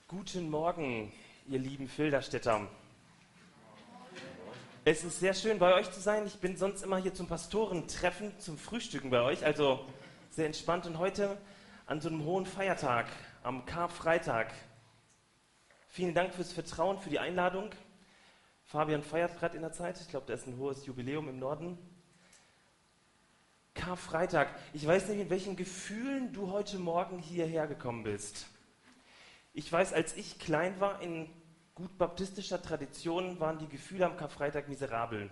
Guten Morgen, ihr lieben Filderstädter. Es ist sehr schön, bei euch zu sein. Ich bin sonst immer hier zum Pastorentreffen, zum Frühstücken bei euch, also sehr entspannt. Und heute an so einem hohen Feiertag, am Karfreitag. Vielen Dank fürs Vertrauen, für die Einladung. Fabian feiert gerade in der Zeit. Ich glaube, da ist ein hohes Jubiläum im Norden. Karfreitag. Ich weiß nicht, mit welchen Gefühlen du heute Morgen hierher gekommen bist. Ich weiß, als ich klein war, in gut baptistischer Tradition, waren die Gefühle am Karfreitag miserabel.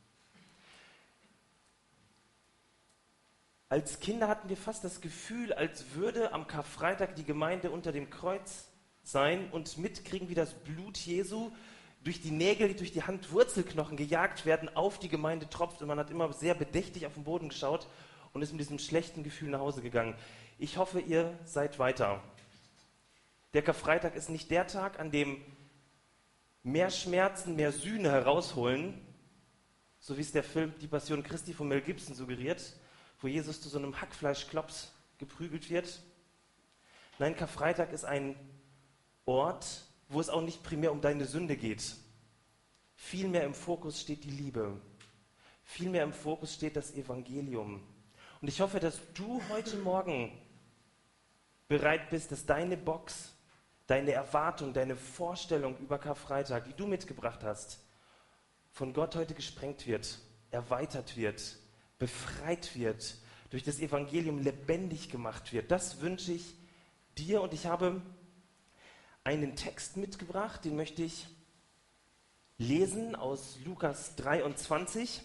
Als Kinder hatten wir fast das Gefühl, als würde am Karfreitag die Gemeinde unter dem Kreuz sein und mitkriegen, wie das Blut Jesu durch die Nägel, die durch die Handwurzelknochen gejagt werden, auf die Gemeinde tropft. Und man hat immer sehr bedächtig auf den Boden geschaut und ist mit diesem schlechten Gefühl nach Hause gegangen. Ich hoffe, ihr seid weiter. Der Karfreitag ist nicht der Tag, an dem mehr Schmerzen, mehr Sühne herausholen, so wie es der Film Die Passion Christi von Mel Gibson suggeriert, wo Jesus zu so einem Hackfleischklops geprügelt wird. Nein, Karfreitag ist ein Ort, wo es auch nicht primär um deine Sünde geht. Vielmehr im Fokus steht die Liebe. Vielmehr im Fokus steht das Evangelium. Und ich hoffe, dass du heute Morgen bereit bist, dass deine Box, deine Erwartung, deine Vorstellung über Karfreitag, die du mitgebracht hast, von Gott heute gesprengt wird, erweitert wird, befreit wird, durch das Evangelium lebendig gemacht wird. Das wünsche ich dir, und ich habe einen Text mitgebracht, den möchte ich lesen aus Lukas 23.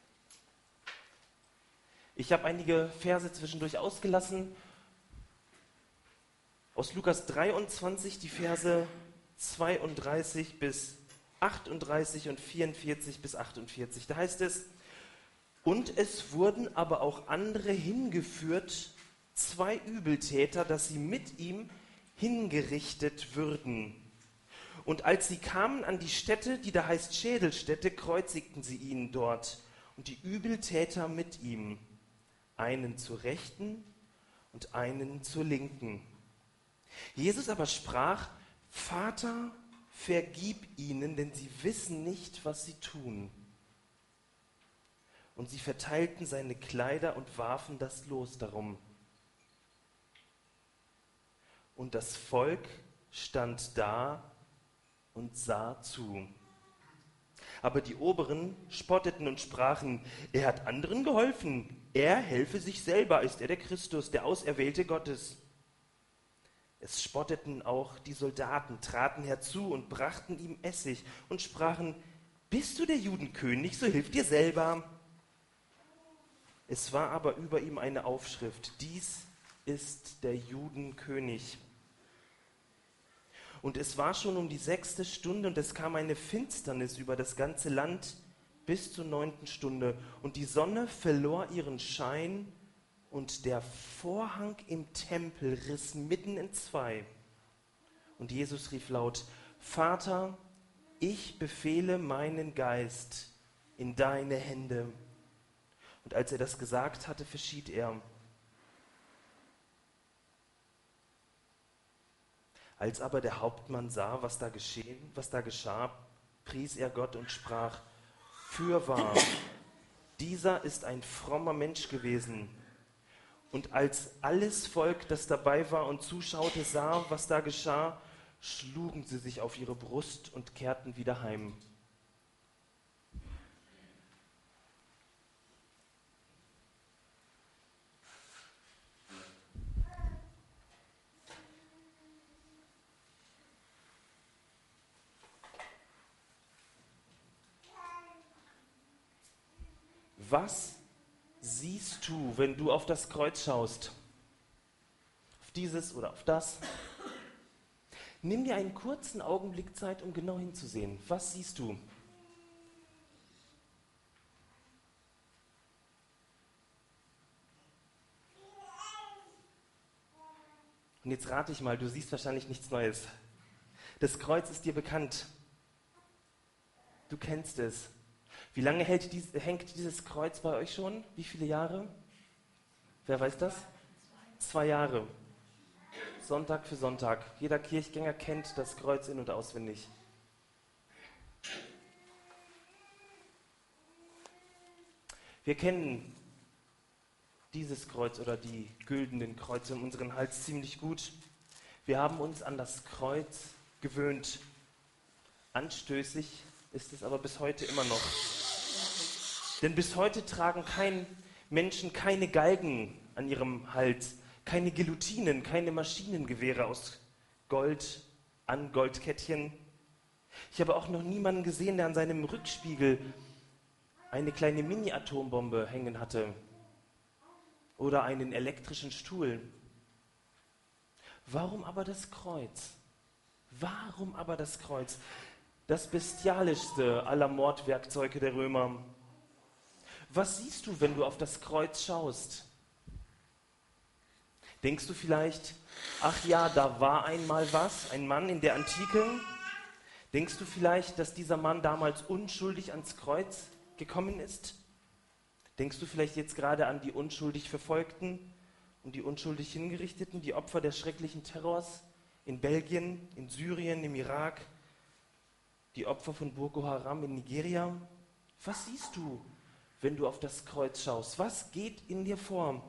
Ich habe einige Verse zwischendurch ausgelassen. Aus Lukas 23, die Verse 32 bis 38 und 44 bis 48. Da heißt es: Und es wurden aber auch andere hingeführt, 2 Übeltäter, dass sie mit ihm hingerichtet würden. Und als sie kamen an die Stätte, die da heißt Schädelstätte, kreuzigten sie ihn dort. Und die Übeltäter mit ihm, einen zur Rechten und einen zur Linken. Jesus aber sprach: Vater, vergib ihnen, denn sie wissen nicht, was sie tun. Und sie verteilten seine Kleider und warfen das Los darum. Und das Volk stand da und sah zu. Aber die Oberen spotteten und sprachen: Er hat anderen geholfen, er helfe sich selber, ist er der Christus, der Auserwählte Gottes. Es spotteten auch die Soldaten, traten herzu und brachten ihm Essig und sprachen: Bist du der Judenkönig, so hilf dir selber. Es war aber über ihm eine Aufschrift: Dies ist der Judenkönig. Und es war schon um die 6. Stunde, und es kam eine Finsternis über das ganze Land bis zur 9. Stunde. Und die Sonne verlor ihren Schein, und der Vorhang im Tempel riss mitten in 2. Und Jesus rief laut: Vater, ich befehle meinen Geist in deine Hände. Und als er das gesagt hatte, verschied er. Als aber der Hauptmann sah, was da geschah, pries er Gott und sprach: Fürwahr, dieser ist ein frommer Mensch gewesen. Und als alles Volk, das dabei war und zuschaute, sah, was da geschah, schlugen sie sich auf ihre Brust und kehrten wieder heim. Was siehst du, wenn du auf das Kreuz schaust? Auf dieses oder auf das? Nimm dir einen kurzen Augenblick Zeit, um genau hinzusehen. Was siehst du? Und jetzt rate ich mal, du siehst wahrscheinlich nichts Neues. Das Kreuz ist dir bekannt. Du kennst es. Wie lange hängt dieses Kreuz bei euch schon? Wie viele Jahre? Wer weiß das? 2 Jahre. Sonntag für Sonntag. Jeder Kirchgänger kennt das Kreuz in- und auswendig. Wir kennen dieses Kreuz oder die güldenen Kreuze um unseren Hals ziemlich gut. Wir haben uns an das Kreuz gewöhnt. Anstößig ist es aber bis heute immer noch. Denn bis heute tragen Menschen keine Galgen an ihrem Hals, keine Guillotinen, keine Maschinengewehre aus Gold an Goldkettchen. Ich habe auch noch niemanden gesehen, der an seinem Rückspiegel eine kleine Mini-Atombombe hängen hatte oder einen elektrischen Stuhl. Warum aber das Kreuz? Warum aber das Kreuz? Das bestialischste aller Mordwerkzeuge der Römer. Was siehst du, wenn du auf das Kreuz schaust? Denkst du vielleicht, ach ja, da war einmal was, ein Mann in der Antike? Denkst du vielleicht, dass dieser Mann damals unschuldig ans Kreuz gekommen ist? Denkst du vielleicht jetzt gerade an die unschuldig Verfolgten und die unschuldig Hingerichteten, die Opfer des schrecklichen Terrors in Belgien, in Syrien, im Irak, die Opfer von Boko Haram in Nigeria? Was siehst du, wenn du auf das Kreuz schaust? Was geht in dir vor?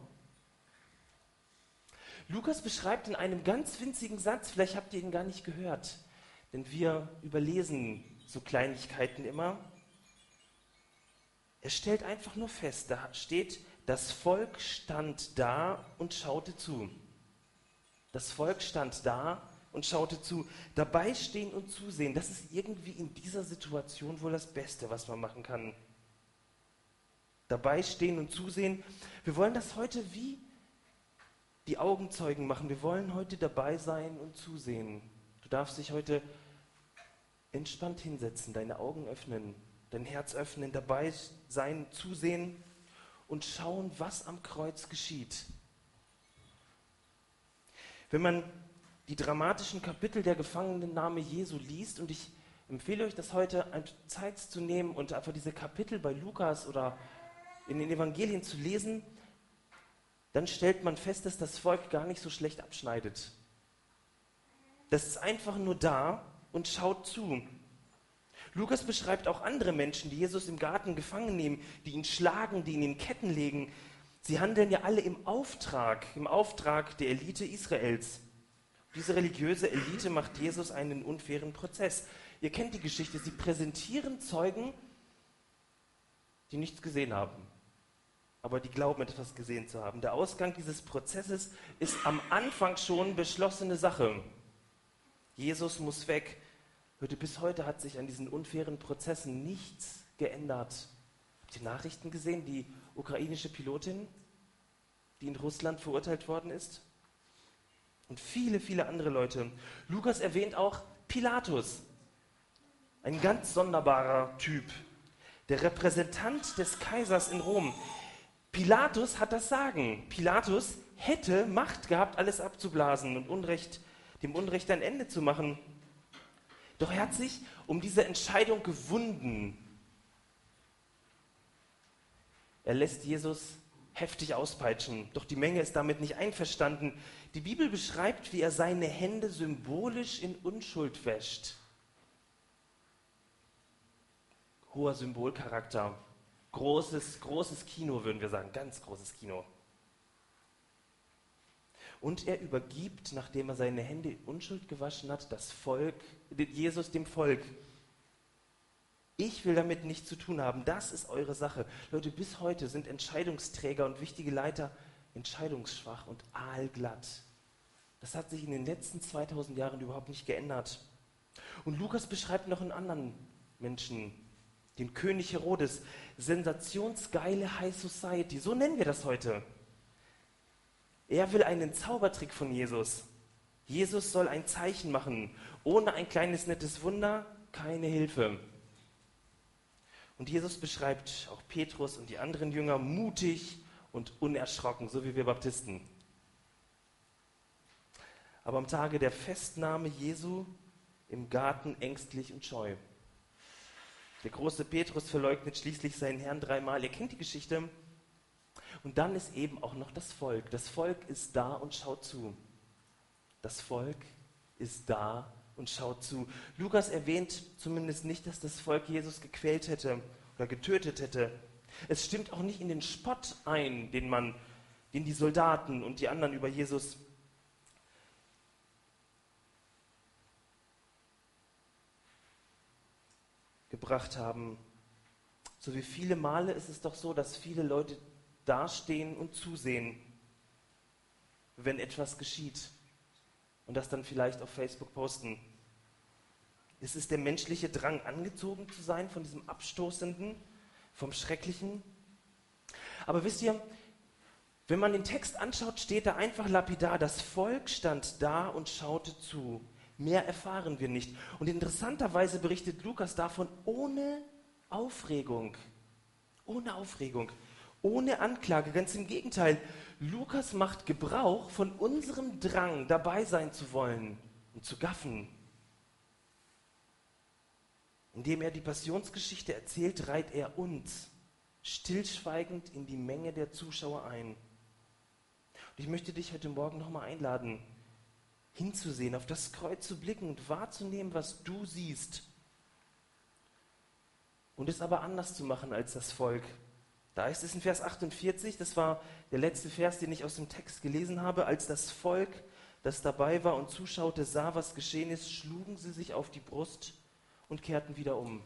Lukas beschreibt in einem ganz winzigen Satz, vielleicht habt ihr ihn gar nicht gehört, denn wir überlesen so Kleinigkeiten immer. Er stellt einfach nur fest, da steht, das Volk stand da und schaute zu. Das Volk stand da und schaute zu. Dabei stehen und zusehen, das ist irgendwie in dieser Situation wohl das Beste, was man machen kann. Dabei stehen und zusehen. Wir wollen das heute wie die Augenzeugen machen. Wir wollen heute dabei sein und zusehen. Du darfst dich heute entspannt hinsetzen, deine Augen öffnen, dein Herz öffnen, dabei sein, zusehen und schauen, was am Kreuz geschieht. Wenn man die dramatischen Kapitel der Gefangenennahme Jesu liest, und ich empfehle euch, das heute Zeit zu nehmen und einfach diese Kapitel bei Lukas oder in den Evangelien zu lesen, dann stellt man fest, dass das Volk gar nicht so schlecht abschneidet. Das ist einfach nur da und schaut zu. Lukas beschreibt auch andere Menschen, die Jesus im Garten gefangen nehmen, die ihn schlagen, die ihn in Ketten legen. Sie handeln ja alle im Auftrag der Elite Israels. Diese religiöse Elite macht Jesus einen unfairen Prozess. Ihr kennt die Geschichte, sie präsentieren Zeugen, die nichts gesehen haben, aber die glauben, etwas gesehen zu haben. Der Ausgang dieses Prozesses ist am Anfang schon beschlossene Sache. Jesus muss weg. Bis heute hat sich an diesen unfairen Prozessen nichts geändert. Habt ihr Nachrichten gesehen? Die ukrainische Pilotin, die in Russland verurteilt worden ist? Und viele, viele andere Leute. Lukas erwähnt auch Pilatus. Ein ganz sonderbarer Typ. Der Repräsentant des Kaisers in Rom. Pilatus hat das Sagen. Pilatus hätte Macht gehabt, alles abzublasen und dem Unrecht ein Ende zu machen. Doch er hat sich um diese Entscheidung gewunden. Er lässt Jesus heftig auspeitschen, doch die Menge ist damit nicht einverstanden. Die Bibel beschreibt, wie er seine Hände symbolisch in Unschuld wäscht. Hoher Symbolcharakter. Großes Kino, würden wir sagen, ganz großes Kino. Und er übergibt, nachdem er seine Hände in Unschuld gewaschen hat, Jesus dem Volk. Ich will damit nichts zu tun haben, das ist eure Sache. Leute, bis heute sind Entscheidungsträger und wichtige Leiter entscheidungsschwach und aalglatt. Das hat sich in den letzten 2000 Jahren überhaupt nicht geändert. Und Lukas beschreibt noch einen anderen Menschen, den König Herodes, sensationsgeile High Society, so nennen wir das heute. Er will einen Zaubertrick von Jesus. Jesus soll ein Zeichen machen. Ohne ein kleines nettes Wunder keine Hilfe. Und Jesus beschreibt auch Petrus und die anderen Jünger mutig und unerschrocken, so wie wir Baptisten. Aber am Tage der Festnahme Jesu im Garten ängstlich und scheu. Der große Petrus verleugnet schließlich seinen Herrn 3-mal. Ihr kennt die Geschichte. Und dann ist eben auch noch das Volk. Das Volk ist da und schaut zu. Das Volk ist da und schaut zu. Lukas erwähnt zumindest nicht, dass das Volk Jesus gequält hätte oder getötet hätte. Es stimmt auch nicht in den Spott ein, den die Soldaten und die anderen über Jesus gebracht haben. So wie viele Male ist es doch so, dass viele Leute dastehen und zusehen, wenn etwas geschieht und das dann vielleicht auf Facebook posten. Es ist der menschliche Drang, angezogen zu sein von diesem Abstoßenden, vom Schrecklichen. Aber wisst ihr, wenn man den Text anschaut, steht da einfach lapidar, das Volk stand da und schaute zu. Mehr erfahren wir nicht. Und interessanterweise berichtet Lukas davon ohne Aufregung. Ohne Aufregung. Ohne Anklage. Ganz im Gegenteil. Lukas macht Gebrauch von unserem Drang, dabei sein zu wollen und zu gaffen. Indem er die Passionsgeschichte erzählt, reiht er uns stillschweigend in die Menge der Zuschauer ein. Und ich möchte dich heute Morgen nochmal einladen, hinzusehen, auf das Kreuz zu blicken und wahrzunehmen, was du siehst. Und es aber anders zu machen als das Volk. Da heißt es in Vers 48, das war der letzte Vers, den ich aus dem Text gelesen habe, als das Volk, das dabei war und zuschaute, sah, was geschehen ist, schlugen sie sich auf die Brust und kehrten wieder um.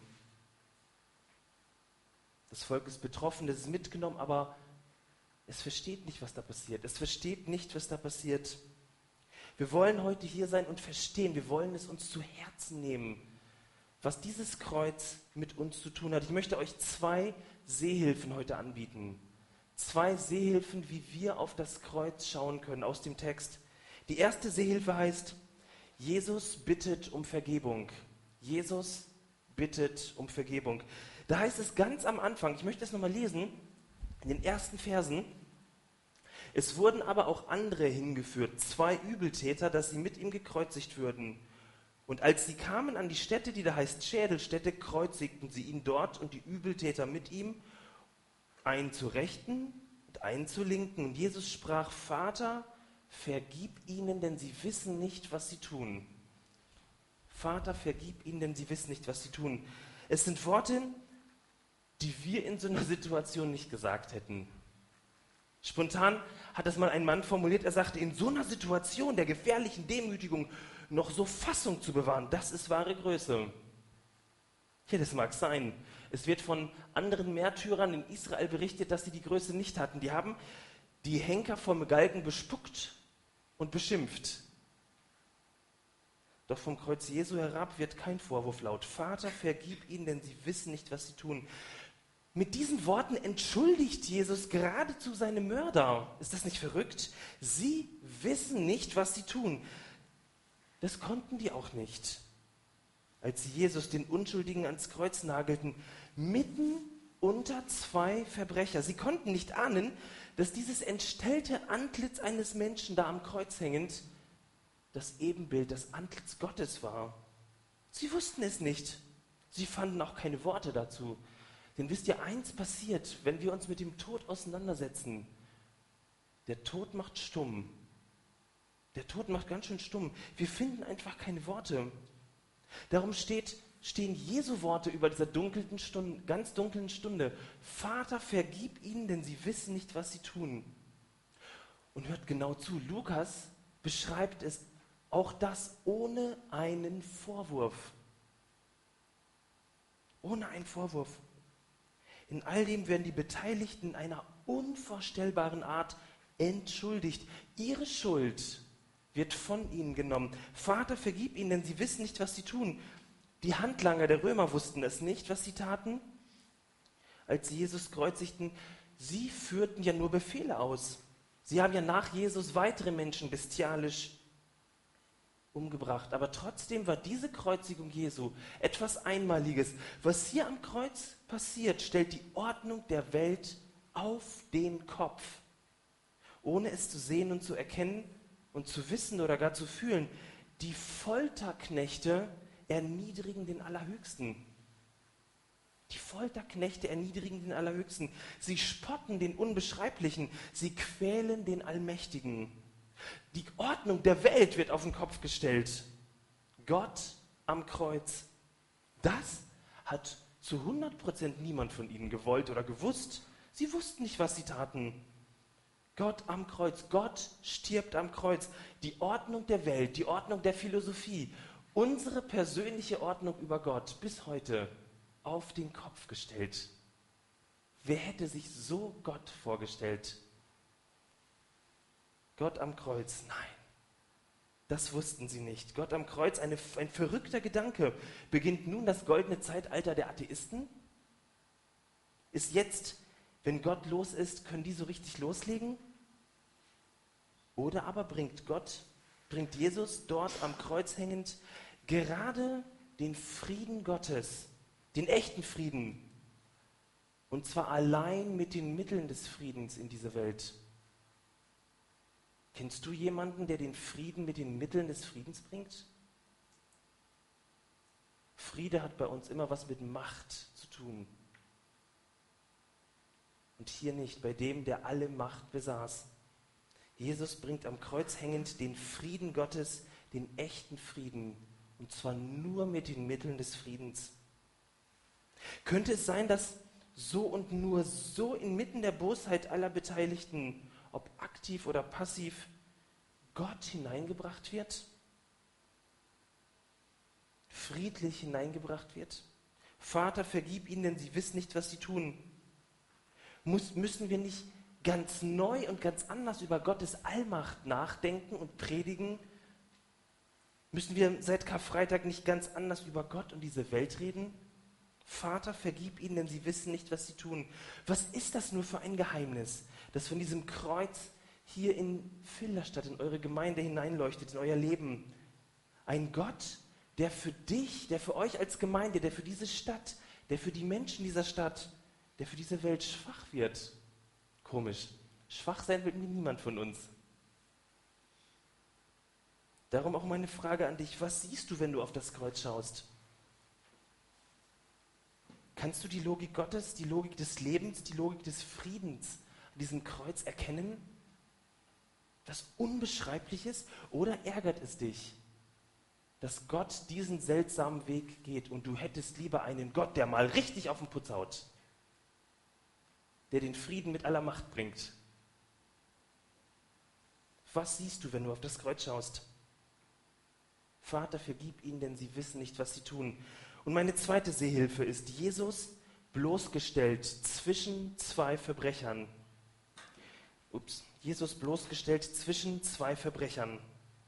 Das Volk ist betroffen, es ist mitgenommen, aber es versteht nicht, was da passiert. Es versteht nicht, was da passiert. Wir wollen heute hier sein und verstehen, wir wollen es uns zu Herzen nehmen, was dieses Kreuz mit uns zu tun hat. Ich möchte euch 2 Sehhilfen heute anbieten. 2 Sehhilfen, wie wir auf das Kreuz schauen können aus dem Text. Die erste Sehhilfe heißt, Jesus bittet um Vergebung. Jesus bittet um Vergebung. Da heißt es ganz am Anfang, ich möchte es nochmal lesen, in den ersten Versen, es wurden aber auch andere hingeführt, 2 Übeltäter, dass sie mit ihm gekreuzigt würden. Und als sie kamen an die Stätte, die da heißt Schädelstätte, kreuzigten sie ihn dort und die Übeltäter mit ihm, einen zur Rechten und einen zur Linken. Und Jesus sprach, Vater, vergib ihnen, denn sie wissen nicht, was sie tun. Vater, vergib ihnen, denn sie wissen nicht, was sie tun. Es sind Worte, die wir in so einer Situation nicht gesagt hätten. Spontan hat das mal ein Mann formuliert, er sagte, in so einer Situation der gefährlichen Demütigung noch so Fassung zu bewahren, das ist wahre Größe. Ja, das mag sein. Es wird von anderen Märtyrern in Israel berichtet, dass sie die Größe nicht hatten. Die haben die Henker vom Galgen bespuckt und beschimpft. Doch vom Kreuz Jesu herab wird kein Vorwurf laut. Vater, vergib ihnen, denn sie wissen nicht, was sie tun. Mit diesen Worten entschuldigt Jesus geradezu seine Mörder. Ist das nicht verrückt? Sie wissen nicht, was sie tun. Das konnten die auch nicht, als sie Jesus, den Unschuldigen, ans Kreuz nagelten, mitten unter 2 Verbrecher. Sie konnten nicht ahnen, dass dieses entstellte Antlitz eines Menschen da am Kreuz hängend das Ebenbild, das Antlitz Gottes war. Sie wussten es nicht. Sie fanden auch keine Worte dazu. Denn wisst ihr, eins passiert, wenn wir uns mit dem Tod auseinandersetzen. Der Tod macht stumm. Der Tod macht ganz schön stumm. Wir finden einfach keine Worte. Darum stehen Jesu Worte über dieser ganz dunklen Stunde. Vater, vergib ihnen, denn sie wissen nicht, was sie tun. Und hört genau zu, Lukas beschreibt es auch das ohne einen Vorwurf. Ohne einen Vorwurf. In all dem werden die Beteiligten in einer unvorstellbaren Art entschuldigt. Ihre Schuld wird von ihnen genommen. Vater, vergib ihnen, denn sie wissen nicht, was sie tun. Die Handlanger der Römer wussten es nicht, was sie taten, als sie Jesus kreuzigten. Sie führten ja nur Befehle aus. Sie haben ja nach Jesus weitere Menschen bestialisch umgebracht. Aber trotzdem war diese Kreuzigung Jesu etwas Einmaliges. Was hier am Kreuz passiert, stellt die Ordnung der Welt auf den Kopf. Ohne es zu sehen und zu erkennen und zu wissen oder gar zu fühlen. Die Folterknechte erniedrigen den Allerhöchsten. Die Folterknechte erniedrigen den Allerhöchsten. Sie spotten den Unbeschreiblichen. Sie quälen den Allmächtigen. Die Ordnung der Welt wird auf den Kopf gestellt. Gott am Kreuz. Das hat zu 100% niemand von ihnen gewollt oder gewusst. Sie wussten nicht, was sie taten. Gott am Kreuz. Gott stirbt am Kreuz. Die Ordnung der Welt, die Ordnung der Philosophie, unsere persönliche Ordnung über Gott bis heute auf den Kopf gestellt. Wer hätte sich so Gott vorgestellt? Gott am Kreuz, nein. Das wussten sie nicht. Gott am Kreuz, ein verrückter Gedanke. Beginnt nun das goldene Zeitalter der Atheisten? Ist jetzt, wenn Gott los ist, können die so richtig loslegen? Oder aber bringt Jesus dort am Kreuz hängend gerade den Frieden Gottes, den echten Frieden, und zwar allein mit den Mitteln des Friedens in diese Welt. Kennst du jemanden, der den Frieden mit den Mitteln des Friedens bringt? Friede hat bei uns immer was mit Macht zu tun. Und hier nicht, bei dem, der alle Macht besaß. Jesus bringt am Kreuz hängend den Frieden Gottes, den echten Frieden, und zwar nur mit den Mitteln des Friedens. Könnte es sein, dass so und nur so inmitten der Bosheit aller Beteiligten, ob aktiv oder passiv, Gott hineingebracht wird? Friedlich hineingebracht wird? Vater, vergib ihnen, denn sie wissen nicht, was sie tun. Müssen wir nicht ganz neu und ganz anders über Gottes Allmacht nachdenken und predigen? Müssen wir seit Karfreitag nicht ganz anders über Gott und diese Welt reden? Vater, vergib ihnen, denn sie wissen nicht, was sie tun. Was ist das nur für ein Geheimnis, das von diesem Kreuz hier in Filderstadt, in eure Gemeinde hineinleuchtet, in euer Leben? Ein Gott, der für dich, der für euch als Gemeinde, der für diese Stadt, der für die Menschen dieser Stadt, der für diese Welt schwach wird. Komisch. Schwach sein will niemand von uns. Darum auch meine Frage an dich. Was siehst du, wenn du auf das Kreuz schaust? Kannst du die Logik Gottes, die Logik des Lebens, die Logik des Friedens an diesem Kreuz erkennen? Was Unbeschreibliches? Oder ärgert es dich, dass Gott diesen seltsamen Weg geht und du hättest lieber einen Gott, der mal richtig auf den Putz haut, der den Frieden mit aller Macht bringt? Was siehst du, wenn du auf das Kreuz schaust? Vater, vergib ihnen, denn sie wissen nicht, was sie tun. Und meine zweite Sehhilfe ist Jesus bloßgestellt zwischen zwei Verbrechern. Jesus bloßgestellt zwischen zwei Verbrechern.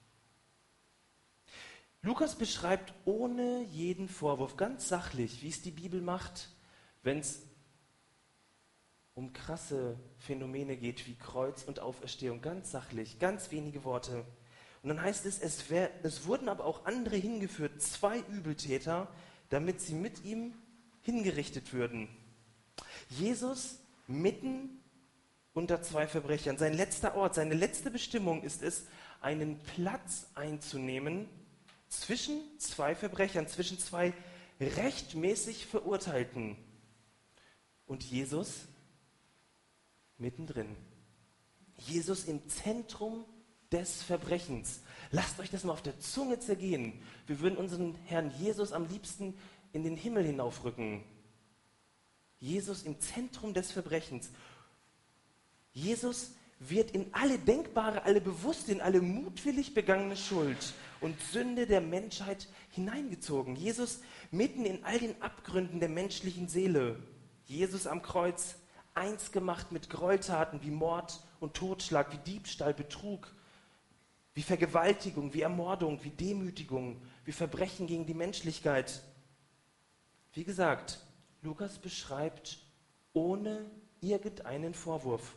Lukas beschreibt ohne jeden Vorwurf, ganz sachlich, wie es die Bibel macht, wenn es um krasse Phänomene geht wie Kreuz und Auferstehung. Ganz sachlich, ganz wenige Worte. Und dann heißt es wurden aber auch andere hingeführt, zwei Übeltäter, damit sie mit ihm hingerichtet würden. Jesus mitten unter zwei Verbrechern. Sein letzter Ort, seine letzte Bestimmung ist es, einen Platz einzunehmen zwischen zwei Verbrechern, zwischen zwei rechtmäßig Verurteilten. Und Jesus mittendrin. Jesus im Zentrum des Verbrechens. Lasst euch das mal auf der Zunge zergehen. Wir würden unseren Herrn Jesus am liebsten in den Himmel hinaufrücken. Jesus im Zentrum des Verbrechens. Jesus wird in alle denkbare, alle bewusste, in alle mutwillig begangene Schuld und Sünde der Menschheit hineingezogen. Jesus mitten in all den Abgründen der menschlichen Seele. Jesus am Kreuz, eins gemacht mit Gräueltaten wie Mord und Totschlag, wie Diebstahl, Betrug, wie Vergewaltigung, wie Ermordung, wie Demütigung, wie Verbrechen gegen die Menschlichkeit. Wie gesagt, Lukas beschreibt ohne irgendeinen Vorwurf.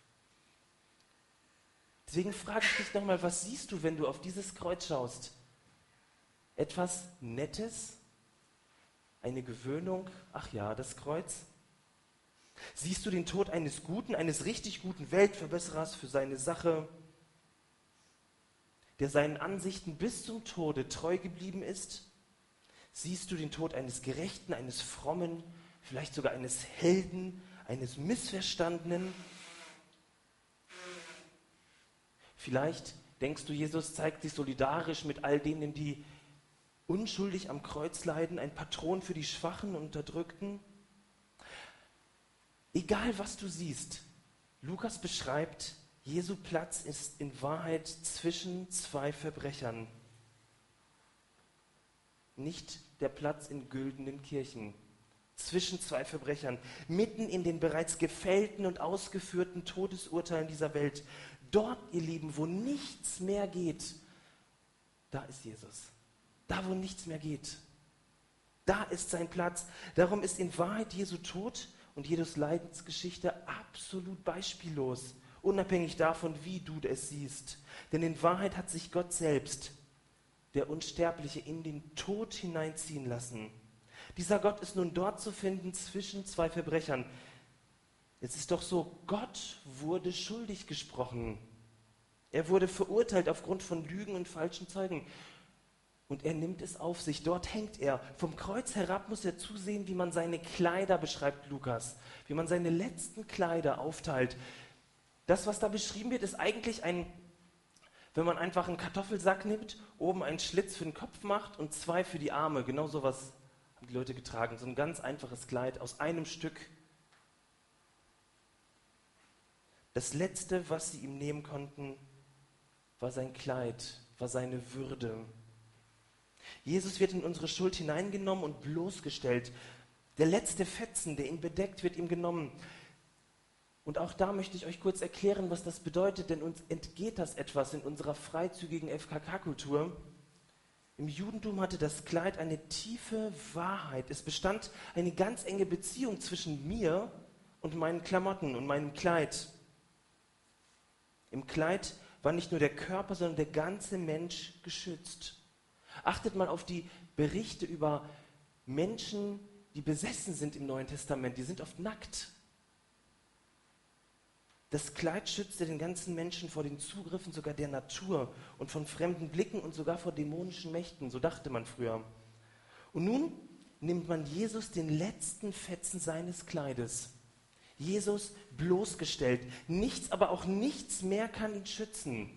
Deswegen frage ich dich nochmal, was siehst du, wenn du auf dieses Kreuz schaust? Etwas Nettes? Eine Gewöhnung? Ach ja, das Kreuz? Siehst du den Tod eines guten, eines richtig guten Weltverbesserers für seine Sache, der seinen Ansichten bis zum Tode treu geblieben ist? Siehst du den Tod eines Gerechten, eines Frommen, vielleicht sogar eines Helden, eines Missverstandenen? Vielleicht Denkst du, Jesus zeigt sich solidarisch mit all denen, die unschuldig am Kreuz leiden, ein Patron für die Schwachen und Unterdrückten? Egal, was du siehst, Lukas beschreibt, Jesu Platz ist in Wahrheit zwischen zwei Verbrechern. Nicht der Platz in güldenen Kirchen. Zwischen zwei Verbrechern, mitten in den bereits gefällten und ausgeführten Todesurteilen dieser Welt. Dort, ihr Lieben, wo nichts mehr geht, da ist Jesus. Da, wo nichts mehr geht, da ist sein Platz. Darum ist in Wahrheit Jesu Tod und Jesu Leidensgeschichte absolut beispiellos, unabhängig davon, wie du es siehst. Denn in Wahrheit hat sich Gott selbst, der Unsterbliche, in den Tod hineinziehen lassen. Dieser Gott ist nun dort zu finden zwischen zwei Verbrechern. Es ist doch so, Gott wurde schuldig gesprochen. Er wurde verurteilt aufgrund von Lügen und falschen Zeugen. Und er nimmt es auf sich. Dort hängt er. Vom Kreuz herab muss er zusehen, wie man seine Kleider, beschreibt Lukas, wie man seine letzten Kleider aufteilt. Das, was da beschrieben wird, ist eigentlich wenn man einfach einen Kartoffelsack nimmt, oben einen Schlitz für den Kopf macht und zwei für die Arme. Genau sowas haben die Leute getragen. So ein ganz einfaches Kleid aus einem Stück. Das Letzte, was sie ihm nehmen konnten, war sein Kleid, war seine Würde. Jesus wird in unsere Schuld hineingenommen und bloßgestellt. Der letzte Fetzen, der ihn bedeckt, wird ihm genommen. Und auch da möchte ich euch kurz erklären, was das bedeutet, denn uns entgeht das etwas in unserer freizügigen FKK-Kultur. Im Judentum hatte das Kleid eine tiefe Wahrheit. Es bestand eine ganz enge Beziehung zwischen mir und meinen Klamotten und meinem Kleid. Im Kleid war nicht nur der Körper, sondern der ganze Mensch geschützt. Achtet mal auf die Berichte über Menschen, die besessen sind im Neuen Testament. Die sind oft nackt. Das Kleid schützte den ganzen Menschen vor den Zugriffen sogar der Natur und von fremden Blicken und sogar vor dämonischen Mächten. So dachte man früher. Und nun nimmt man Jesus den letzten Fetzen seines Kleides. Jesus bloßgestellt. Nichts, aber auch nichts mehr kann ihn schützen.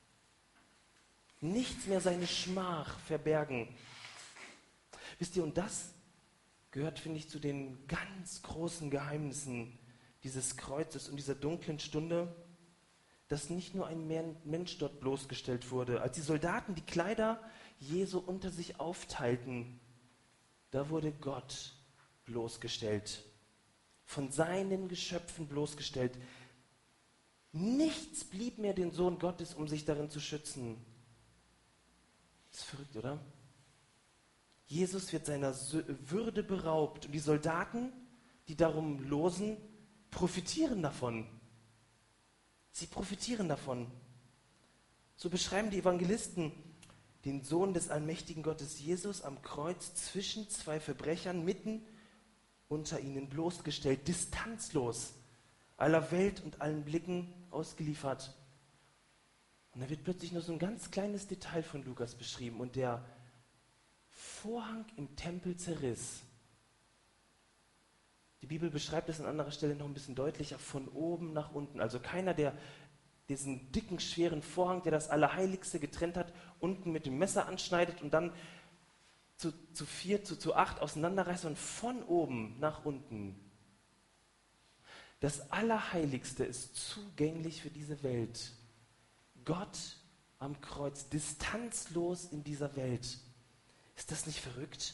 Nichts mehr seine Schmach verbergen. Wisst ihr, und das gehört, finde ich, zu den ganz großen Geheimnissen dieses Kreuzes und dieser dunklen Stunde, dass nicht nur ein Mensch dort bloßgestellt wurde. Als die Soldaten die Kleider Jesu unter sich aufteilten, da wurde Gott bloßgestellt. Von seinen Geschöpfen bloßgestellt. Nichts blieb mehr den Sohn Gottes, um sich darin zu schützen. Das ist verrückt, oder? Jesus wird seiner Würde beraubt und die Soldaten, die darum losen, profitieren davon. Sie profitieren davon. So beschreiben die Evangelisten den Sohn des allmächtigen Gottes Jesus am Kreuz zwischen zwei Verbrechern, mitten unter ihnen bloßgestellt, distanzlos, aller Welt und allen Blicken ausgeliefert. Und da wird plötzlich nur so ein ganz kleines Detail von Lukas beschrieben und der Vorhang im Tempel zerriss. Die Bibel beschreibt es an anderer Stelle noch ein bisschen deutlicher, von oben nach unten. Also keiner, der diesen dicken, schweren Vorhang, der das Allerheiligste getrennt hat, unten mit dem Messer anschneidet und dann zu 4, zu 8 auseinanderreißt und von oben nach unten. Das Allerheiligste ist zugänglich für diese Welt. Gott am Kreuz, distanzlos in dieser Welt. Ist das nicht verrückt?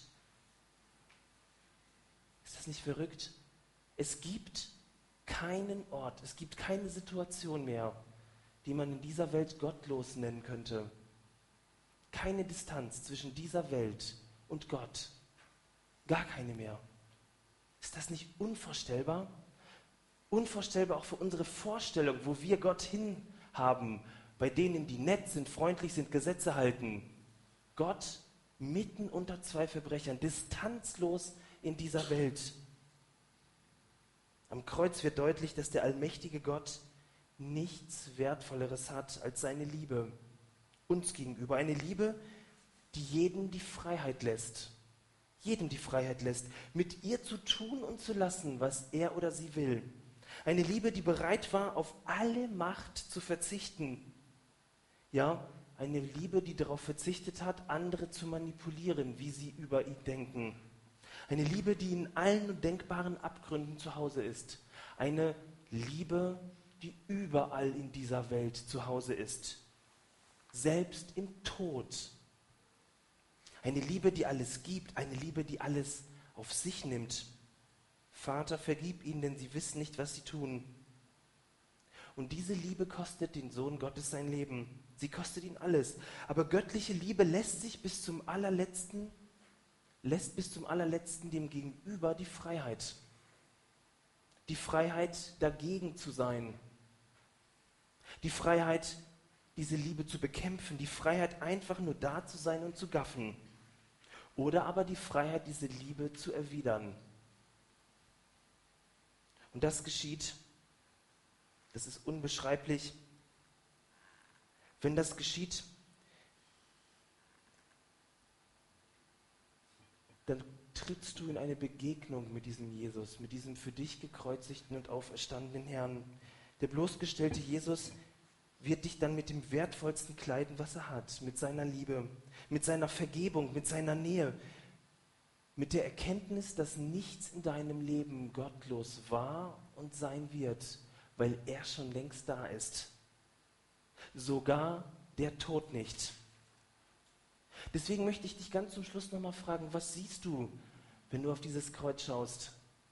Ist das nicht verrückt? Es gibt keinen Ort, es gibt keine Situation mehr, die man in dieser Welt gottlos nennen könnte. Keine Distanz zwischen dieser Welt und Gott. Gar keine mehr. Ist das nicht unvorstellbar? Unvorstellbar auch für unsere Vorstellung, wo wir Gott hinhaben, bei denen, die nett sind, freundlich sind, Gesetze halten. Gott mitten unter zwei Verbrechern, distanzlos in dieser Welt. Am Kreuz wird deutlich, dass der allmächtige Gott nichts Wertvolleres hat als seine Liebe uns gegenüber. Eine Liebe, die jedem die Freiheit lässt. Jedem die Freiheit lässt, mit ihr zu tun und zu lassen, was er oder sie will. Eine Liebe, die bereit war, auf alle Macht zu verzichten. Ja, eine Liebe, die darauf verzichtet hat, andere zu manipulieren, wie sie über ihn denken. Eine Liebe, die in allen denkbaren Abgründen zu Hause ist. Eine Liebe, die überall in dieser Welt zu Hause ist. Selbst im Tod. Eine Liebe, die alles gibt. Eine Liebe, die alles auf sich nimmt. Vater, vergib ihnen, denn sie wissen nicht, was sie tun. Und diese Liebe kostet den Sohn Gottes sein Leben. Sie kostet ihn alles. Aber göttliche Liebe lässt bis zum allerletzten dem Gegenüber die Freiheit. Die Freiheit, dagegen zu sein. Die Freiheit, diese Liebe zu bekämpfen. Die Freiheit, einfach nur da zu sein und zu gaffen. Oder aber die Freiheit, diese Liebe zu erwidern. Und das geschieht, das ist unbeschreiblich. Wenn das geschieht, dann trittst du in eine Begegnung mit diesem Jesus, mit diesem für dich gekreuzigten und auferstandenen Herrn. Der bloßgestellte Jesus wird dich dann mit dem Wertvollsten kleiden, was er hat, mit seiner Liebe, mit seiner Vergebung, mit seiner Nähe, mit der Erkenntnis, dass nichts in deinem Leben gottlos war und sein wird, weil er schon längst da ist. Sogar der Tod nicht. Deswegen möchte ich dich ganz zum Schluss nochmal fragen, was siehst du, wenn du auf dieses Kreuz schaust?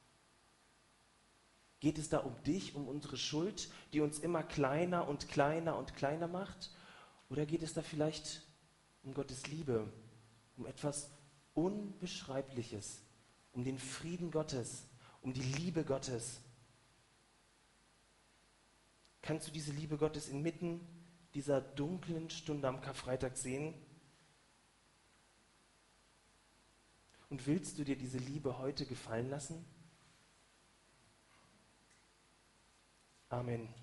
Geht es da um dich, um unsere Schuld, die uns immer kleiner und kleiner und kleiner macht? Oder geht es da vielleicht um Gottes Liebe, um etwas Unbeschreibliches, um den Frieden Gottes, um die Liebe Gottes? Kannst du diese Liebe Gottes inmitten dieser dunklen Stunde am Karfreitag sehen? Und willst du dir diese Liebe heute gefallen lassen? Amen.